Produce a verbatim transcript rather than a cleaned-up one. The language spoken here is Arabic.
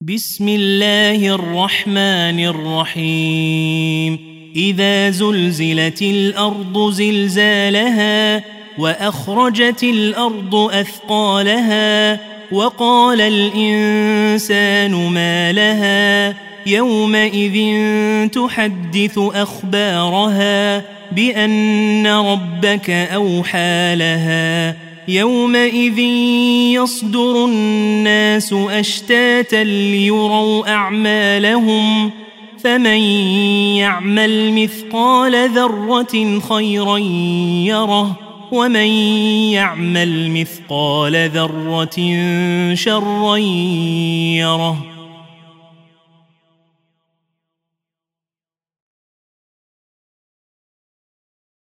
بسم الله الرحمن الرحيم إذا زلزلت الأرض زلزالها وأخرجت الأرض أثقالها وقال الإنسان ما لها يومئذ تحدث أخبارها بأن ربك أوحى لها يومئذ يصدر الناس أشتاتا ليروا أعمالهم فمن يعمل مثقال ذرة خيرا يره ومن يعمل مثقال ذرة شرا يره.